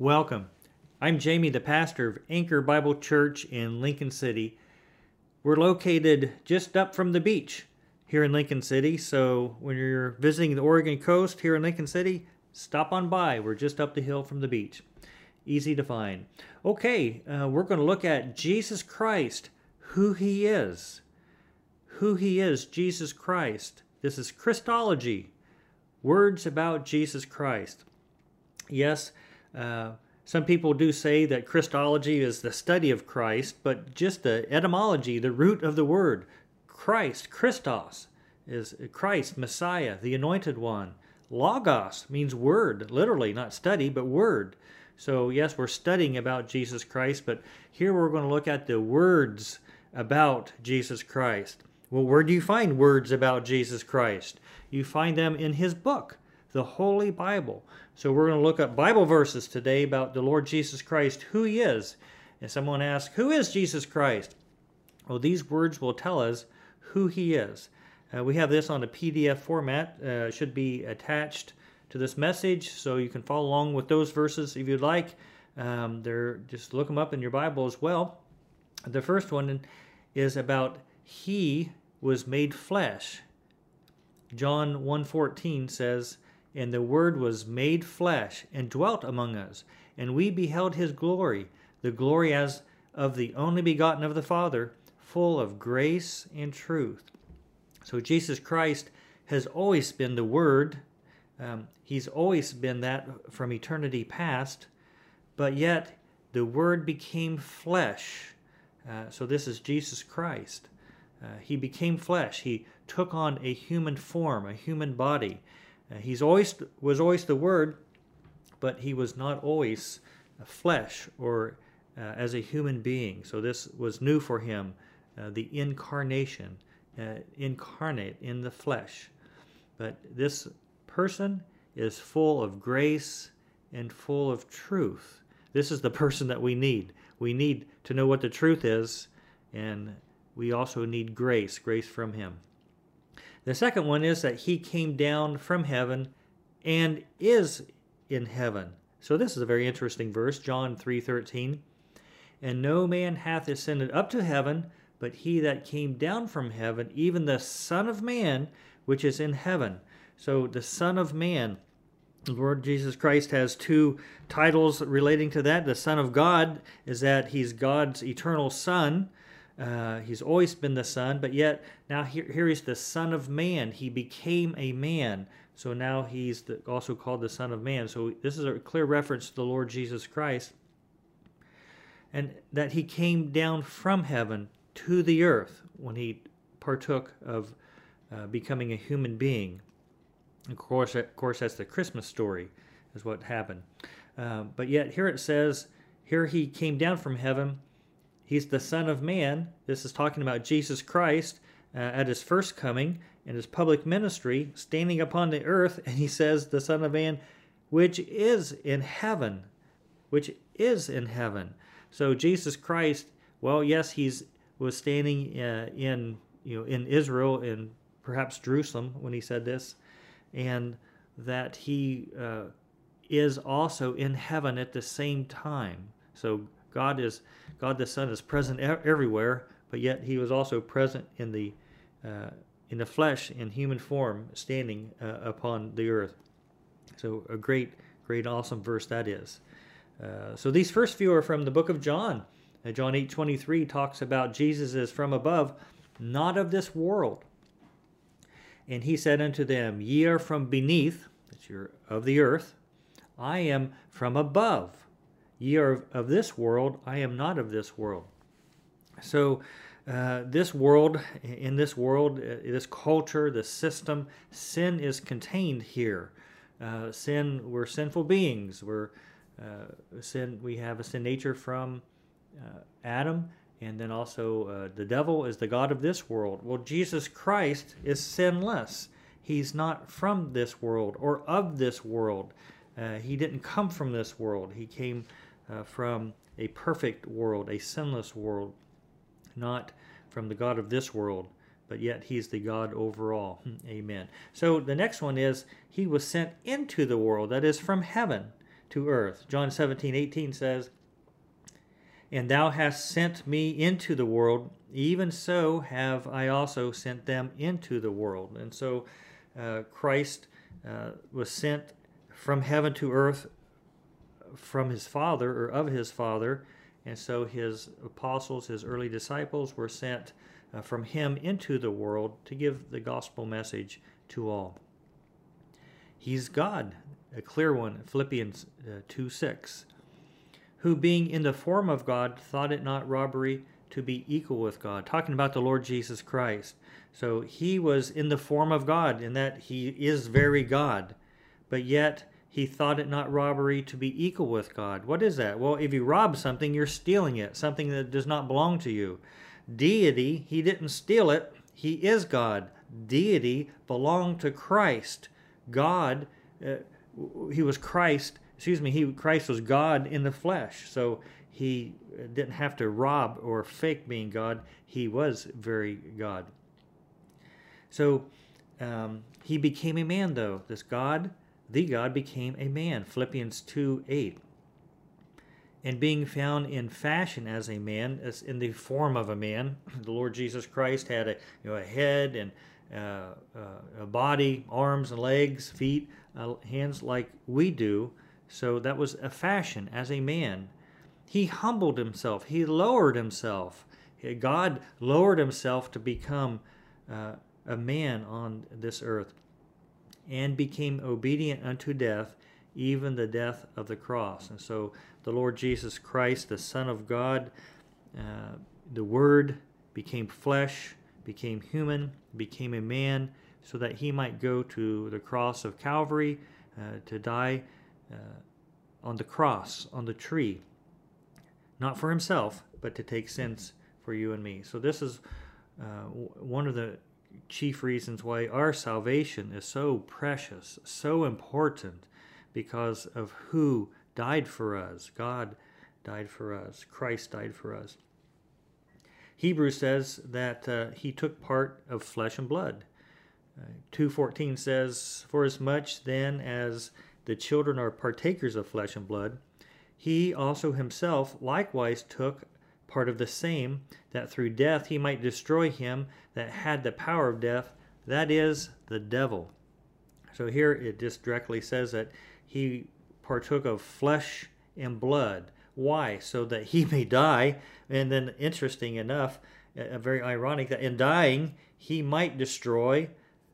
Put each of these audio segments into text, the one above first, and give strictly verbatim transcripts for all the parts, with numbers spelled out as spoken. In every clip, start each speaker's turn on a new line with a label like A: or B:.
A: Welcome. I'm Jamie, the pastor of Anchor Bible Church in Lincoln City. We're located just up from the beach here in Lincoln City, so when you're visiting the Oregon coast here in Lincoln City, stop on by. We're just up the hill from the beach. Easy to find. Okay, uh, we're going to look at Jesus Christ, who He is. Who He is, Jesus Christ. This is Christology, words about Jesus Christ. Yes, uh, some people do say that Christology is the study of Christ, but just the etymology, the root of the word, Christ, Christos, is Christ, Messiah, the Anointed One. Logos means word, literally, not study, but word. So yes, we're studying about Jesus Christ, but here we're going to look at the words about Jesus Christ. Well, where do you find words about Jesus Christ? You find them in His book, the Holy Bible. So we're going to look up Bible verses today about the Lord Jesus Christ, who He is. And someone asks, who is Jesus Christ? Well, these words will tell us who He is. Uh, we have this on a P D F format. Uh, it should be attached to this message, so you can follow along with those verses if you'd like. Um, they're, just look them up in your Bible as well. The first one is about He was made flesh. John one fourteen says, "And the Word was made flesh and dwelt among us, and we beheld His glory, the glory as of the only begotten of the Father, full of grace and truth." So Jesus Christ has always been the Word. Um, he's always been that from eternity past, but yet the Word became flesh. Uh, so this is Jesus Christ. Uh, he became flesh. He took on a human form, a human body. Uh, he's always was always the Word, but He was not always flesh or uh, as a human being. So this was new for Him, uh, the incarnation, uh, incarnate in the flesh. But this person is full of grace and full of truth. This is the person that we need. We need to know what the truth is, and we also need grace, grace from Him. The second one is that He came down from heaven and is in heaven. So this is a very interesting verse, John three thirteen. "And no man hath ascended up to heaven, but He that came down from heaven, even the Son of Man, which is in heaven." So the Son of Man, the Lord Jesus Christ has two titles relating to that. The Son of God is that He's God's eternal Son. Uh, he's always been the Son, but yet now here, here He's the Son of Man. He became a man, so now He's the, also called the Son of Man. So this is a clear reference to the Lord Jesus Christ, and that He came down from heaven to the earth when He partook of uh, becoming a human being. Of course, of course, that's the Christmas story, is what happened. Uh, but yet here it says, here He came down from heaven. He's the Son of Man. This is talking about Jesus Christ uh, at His first coming and His public ministry, standing upon the earth, and He says, the Son of Man, which is in heaven, which is in heaven. So Jesus Christ, well, yes, He's was standing uh, in you know in Israel, in perhaps Jerusalem when He said this, and that He uh, is also in heaven at the same time. So God is God the Son is present everywhere, but yet He was also present in the uh, in the flesh, in human form, standing uh, upon the earth. So a great, great, awesome verse that is. Uh, so these first few are from the book of John. Uh, John eight twenty-three talks about Jesus is from above, not of this world. And He said unto them, Ye are from beneath, that you're of the earth. I am from above. Ye are of this world, I am not of this world. So uh, this world, in this world, uh, this culture, this system, sin is contained here. Uh, sin, we're sinful beings. We're uh, sin. We have a sin nature from uh, Adam, and then also uh, the devil is the god of this world. Well, Jesus Christ is sinless. He's not from this world or of this world. Uh, he didn't come from this world. He came uh, from a perfect world, a sinless world, not from the God of this world, but yet He's the God overall. Amen. So the next one is He was sent into the world, that is from heaven, to earth. John seventeen eighteen says, "And thou hast sent me into the world, even so have I also sent them into the world." And so uh, Christ uh, was sent from heaven to earth from his Father, or of his Father, and so his apostles, his early disciples, were sent uh, from him into the world to give the gospel message to all. He's God, a clear one, Philippians uh, two six, "Who being in the form of God thought it not robbery to be equal with God," talking about the Lord Jesus Christ. So he was in the form of God, in that he is very God, but yet he thought it not robbery to be equal with God. What is that? Well, if you rob something, you're stealing it, something that does not belong to you. Deity, he didn't steal it. He is God. Deity belonged to Christ. God, uh, he was Christ, excuse me, he Christ was God in the flesh. So he didn't have to rob or fake being God. He was very God. So um, he became a man, though. This God, the God, became a man. Philippians two eight. "And being found in fashion as a man," as in the form of a man, the Lord Jesus Christ had a, you know, a head and uh, uh, a body, arms and legs, feet, uh, hands like we do. So that was a fashion as a man. He humbled himself. He lowered himself. God lowered himself to become uh, a man on this earth, and became obedient unto death, even the death of the cross. And so the Lord Jesus Christ, the Son of God, uh, the Word, became flesh, became human, became a man, so that he might go to the cross of Calvary uh, to die uh, on the cross, on the tree, not for himself, but to take sins for you and me. So this is uh, one of the chief reasons why our salvation is so precious, so important, because of who died for us. God died for us. Christ died for us. Hebrews says that uh, he took part of flesh and blood. Uh, two fourteen says, "For as much then as the children are partakers of flesh and blood, he also himself likewise took part of the same, that through death he might destroy him that had the power of death, that is, the devil." So here it just directly says that he partook of flesh and blood. Why? So that he may die. And then, interesting enough, uh, very ironic, that in dying he might destroy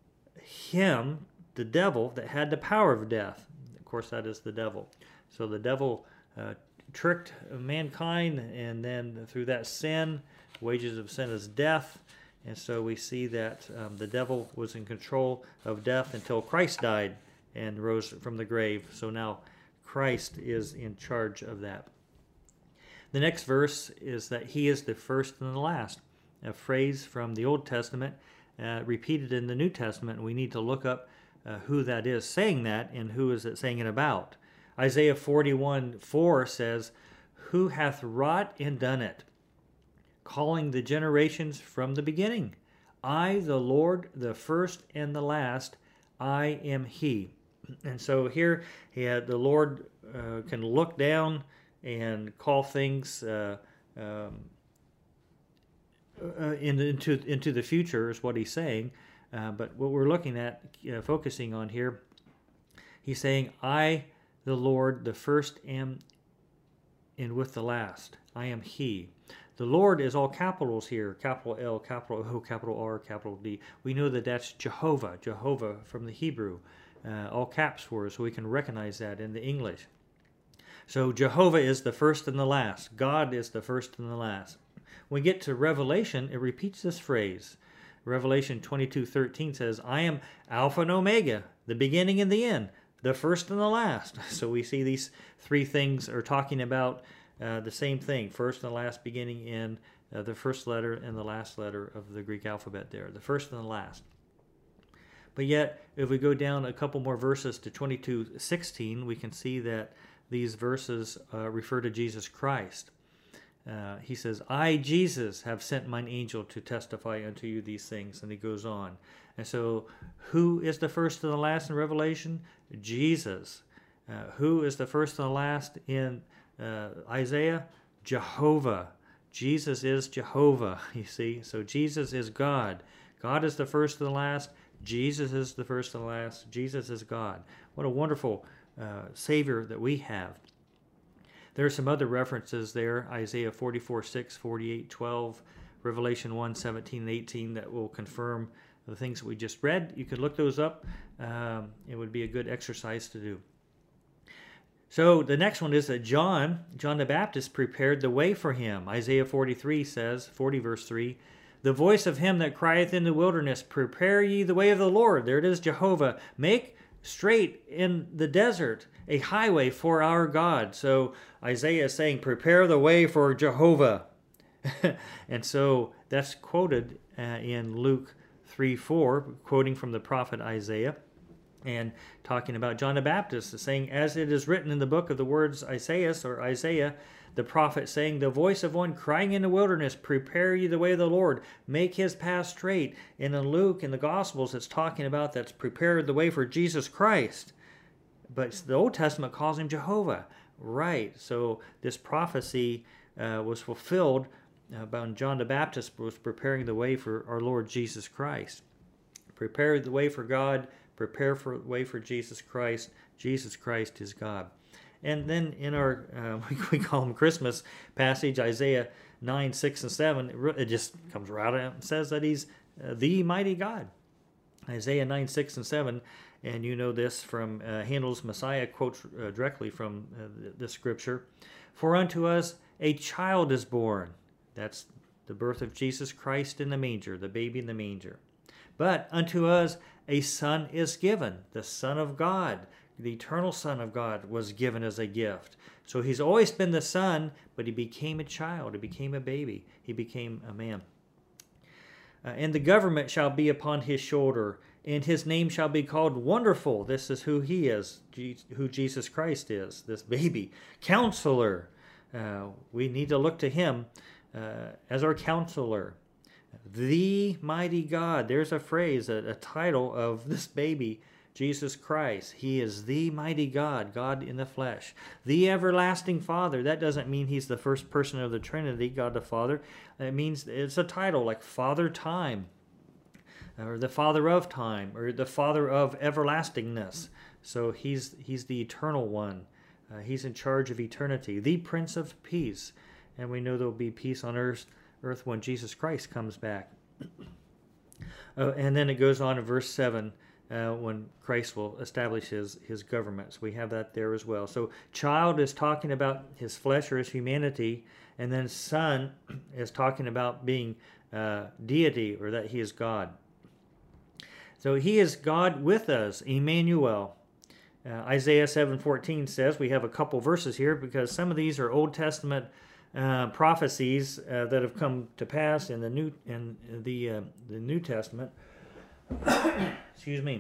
A: him, the devil, that had the power of death. Of course, that is the devil. So the devil uh, tricked mankind, and then through that sin, wages of sin is death. And so we see that um, the devil was in control of death until Christ died and rose from the grave. So now Christ is in charge of that. The next verse is that he is the first and the last, a phrase from the Old Testament uh, repeated in the New Testament. We need to look up uh, who that is saying that and who is it saying it about. Isaiah forty-one four says, "Who hath wrought and done it, calling the generations from the beginning? I, the Lord, the first and the last, I am he." And so here, yeah, the Lord uh, can look down and call things uh, um, uh, in, into into the future is what he's saying. Uh, but what we're looking at, uh, focusing on here, he's saying, "I, the Lord, the first am, and with the last, I am he." The Lord is all capitals here, capital L, capital O, capital R, capital D. We know that that's Jehovah, Jehovah from the Hebrew, uh, all caps words, so we can recognize that in the English. So Jehovah is the first and the last. God is the first and the last. When we get to Revelation, it repeats this phrase. Revelation twenty-two thirteen says, "I am Alpha and Omega, the beginning and the end, the first and the last." So we see these three things are talking about uh, the same thing, first and the last, beginning, end, uh, the first letter and the last letter of the Greek alphabet there, the first and the last. But yet, if we go down a couple more verses to twenty-two sixteen, we can see that these verses uh, refer to Jesus Christ. Uh, he says, "I, Jesus, have sent mine angel to testify unto you these things." And he goes on. And so, who is the first and the last in Revelation? Jesus. Uh, who is the first and the last in uh, Isaiah? Jehovah. Jesus is Jehovah, you see. So Jesus is God. God is the first and the last. Jesus is the first and the last. Jesus is God. What a wonderful uh, Savior that we have. There are some other references there, Isaiah forty-four six, forty-eight twelve, Revelation one seventeen and eighteen, that will confirm the things that we just read. You could look those up. Um, it would be a good exercise to do. So the next one is that John, John the Baptist prepared the way for him. Isaiah forty-three says, forty verse three, the voice of him that crieth in the wilderness, prepare ye the way of the Lord. There it is, Jehovah. Make straight in the desert a highway for our God. So Isaiah is saying, prepare the way for Jehovah. And so that's quoted uh, in Luke three four, quoting from the prophet Isaiah, and talking about John the Baptist, saying, as it is written in the book of the words Isaiah, or Isaiah, the prophet, saying, the voice of one crying in the wilderness, prepare ye the way of the Lord, make his path straight. And in Luke, in the Gospels, it's talking about that's prepared the way for Jesus Christ. But the Old Testament calls him Jehovah. Right, so this prophecy uh, was fulfilled uh, about John the Baptist was preparing the way for our Lord Jesus Christ. Prepare the way for God, prepare for the way for Jesus Christ. Jesus Christ is God. And then in our, uh, we call him Christmas passage, Isaiah nine, six, and seven, it just comes right out and says that he's uh, the mighty God. Isaiah nine, six, and seven, and you know this from uh, Handel's Messiah, quotes uh, directly from uh, the, the scripture. For unto us a child is born. That's the birth of Jesus Christ in the manger, the baby in the manger. But unto us a son is given, the Son of God. The eternal Son of God was given as a gift. So he's always been the Son, but he became a child. He became a baby. He became a man. Uh, and the government shall be upon his shoulder, and his name shall be called Wonderful. This is who he is, who Jesus Christ is, this baby. Counselor. Uh, we need to look to him uh, as our counselor. The mighty God. There's a phrase, a, a title of this baby, Jesus Christ. He is the mighty God, God in the flesh. The everlasting Father. That doesn't mean he's the first person of the Trinity, God the Father. It means it's a title like Father Time, or the Father of Time, or the Father of everlastingness. So he's he's the eternal one. Uh, he's in charge of eternity. The Prince of Peace. And we know there will be peace on earth, earth when Jesus Christ comes back. uh, and then it goes on in verse seven. Uh, when Christ will establish his, his government. So we have that there as well. So child is talking about his flesh or his humanity, and then son is talking about being uh, deity, or that he is God. So he is God with us, Emmanuel. Uh, Isaiah seven fourteen says, we have a couple verses here because some of these are Old Testament uh, prophecies uh, that have come to pass in the New in the uh, the New Testament. Excuse me.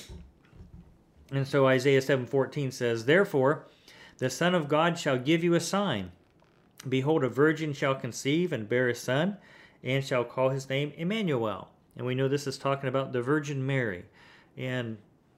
A: And so Isaiah seven fourteen says, therefore, the Son of God shall give you a sign. Behold, a virgin shall conceive and bear a son, and shall call his name Emmanuel. And we know this is talking about the Virgin Mary. And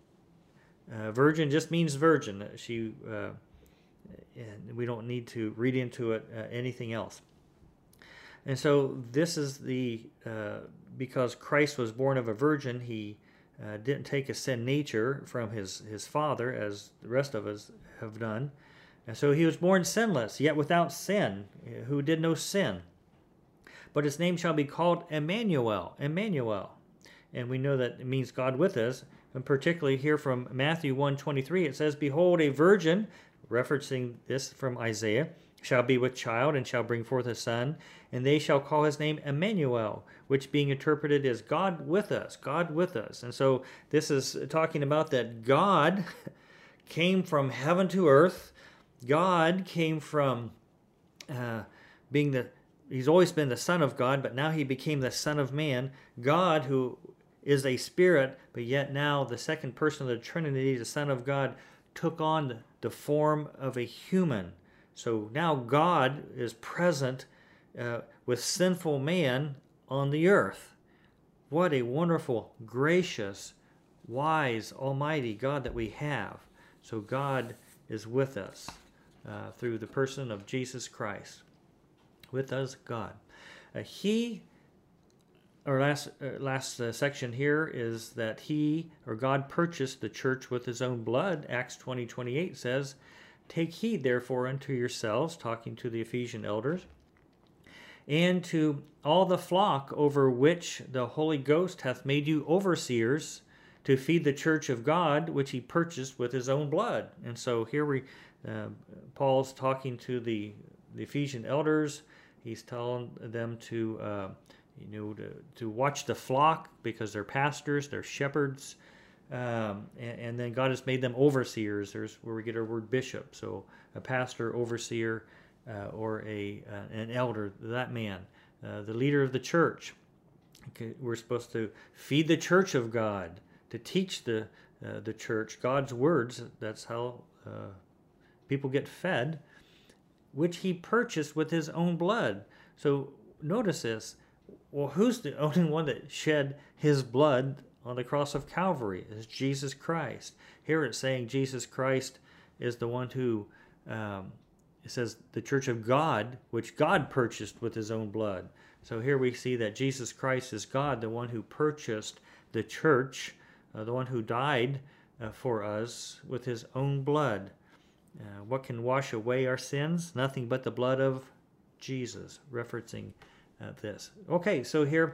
A: uh, virgin just means virgin. She, uh, and we don't need to read into it uh, anything else. And so this is the, uh, because Christ was born of a virgin, he uh, didn't take a sin nature from his, his father, as the rest of us have done. And so he was born sinless, yet without sin, who did no sin. But his name shall be called Emmanuel, Emmanuel. And we know that it means God with us. And particularly here from Matthew one twenty-three, it says, behold, a virgin, referencing this from Isaiah, shall be with child, and shall bring forth a son, and they shall call his name Emmanuel, which being interpreted as God with us, God with us. And so this is talking about that God came from heaven to earth. God came from uh, being the, he's always been the Son of God, but now he became the Son of Man. God, who is a spirit, but yet now the second person of the Trinity, the Son of God, took on the form of a human. So now God is present uh, with sinful man on the earth. What a wonderful, gracious, wise, almighty God that we have. So God is with us uh, through the person of Jesus Christ. With us, God. Uh, he, our last, uh, last uh, section here is that he, or God, purchased the church with his own blood. Acts twenty twenty-eight says, "Take heed, therefore, unto yourselves," talking to the Ephesian elders, "and to all the flock over which the Holy Ghost hath made you overseers, to feed the church of God, which he purchased with his own blood." And so here we, uh, Paul's talking to the, the Ephesian elders. He's telling them to, uh, you know, to, to watch the flock because they're pastors, they're shepherds, um, and, and then God has made them overseers. There's where we get our word bishop. So a pastor, overseer, uh, or a uh, an elder, that man, uh, the leader of the church. Okay, we're supposed to feed the church of God, to teach the uh, the church God's words. That's how uh, people get fed, which he purchased with his own blood. So notice this. Well, who's the only one that shed his blood on the cross of Calvary? Is Jesus Christ. Here it's saying Jesus Christ is the one who, um, it says the church of God, which God purchased with his own blood. So here we see that Jesus Christ is God, the one who purchased the church, uh, the one who died uh, for us with his own blood. Uh, what can wash away our sins? Nothing but the blood of Jesus, referencing uh, this. Okay, so here,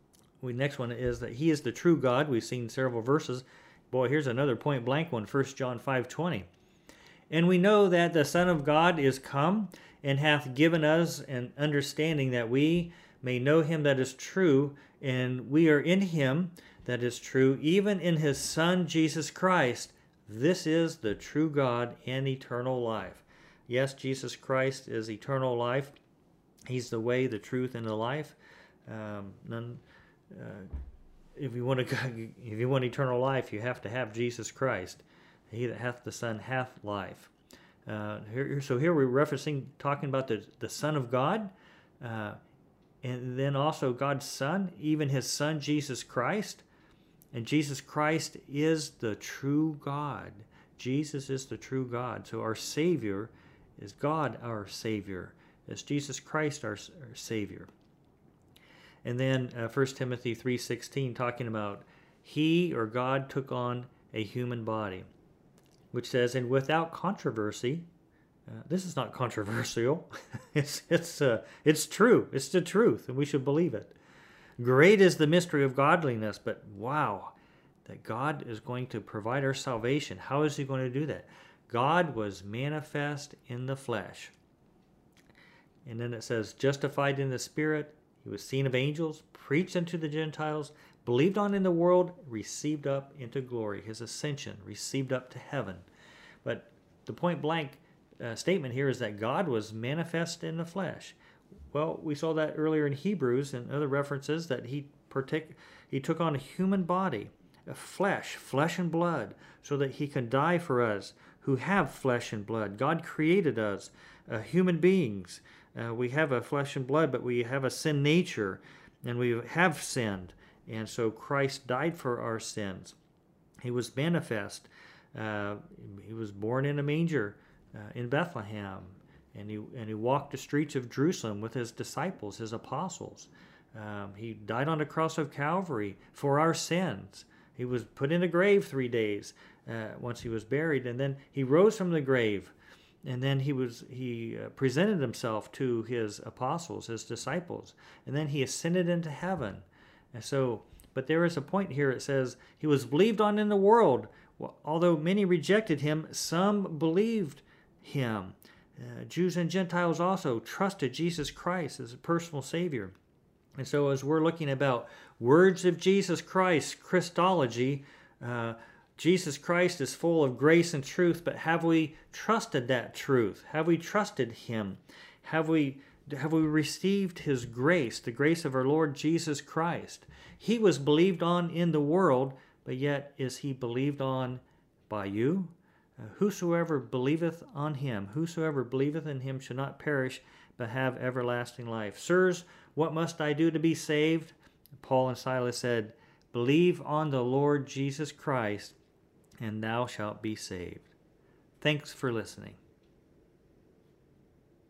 A: we next one is that he is the true God. We've seen several verses. Boy, here's another point blank one, First John five twenty. "And we know that the Son of God is come, and hath given us an understanding that we may know him that is true, and we are in him that is true, even in his Son Jesus Christ. This is the true God and eternal life." Yes, Jesus Christ is eternal life. He's the way, the truth, and the life. Um, none, uh, if you want to, if you want eternal life, you have to have Jesus Christ. He that hath the Son hath life. Uh, here, so here we're referencing, talking about the, the Son of God, uh, and then also God's Son, even his Son Jesus Christ. And Jesus Christ is the true God. Jesus is the true God. So our Savior is God, our Savior. It's Jesus Christ, our, our Savior. And then uh, First Timothy three sixteen, talking about he, or God, took on a human body, which says, "And without controversy," uh, this is not controversial. it's it's uh, it's true. It's the truth, and we should believe it. "Great is the mystery of godliness," but wow, that God is going to provide our salvation. How is he going to do that? "God was manifest in the flesh." And then it says, "Justified in the Spirit, he was seen of angels, preached unto the Gentiles, believed on in the world, received up into glory." His ascension, received up to heaven. But the point blank uh, statement here is that God was manifest in the flesh. Well, we saw that earlier in Hebrews and other references, that he partic- he took on a human body, a flesh, flesh and blood, so that he can die for us who have flesh and blood. God created us, uh, human beings. Uh, we have a flesh and blood, but we have a sin nature, and we have sinned. And so Christ died for our sins. He was manifest. Uh, he was born in a manger uh, in Bethlehem, and he and he walked the streets of Jerusalem with his disciples, his apostles. Um, he died on the cross of Calvary for our sins. He was put in a grave three days uh, once he was buried, and then he rose from the grave. And then he was he uh, presented himself to his apostles, his disciples, and then he ascended into heaven. And so, but there is a point here. It says he was believed on in the world. Well, although many rejected him, some believed him. Uh, Jews and Gentiles also trusted Jesus Christ as a personal Savior. And so, as we're looking about words of Jesus Christ, Christology, uh, Jesus Christ is full of grace and truth, but have we trusted that truth? Have we trusted him? Have we have we received his grace, the grace of our Lord Jesus Christ? He was believed on in the world, but yet is he believed on by you? Uh, whosoever believeth on him, whosoever believeth in him shall not perish, but have everlasting life. Sirs, what must I do to be saved? Paul and Silas said, believe on the Lord Jesus Christ, and thou shalt be saved. Thanks for listening.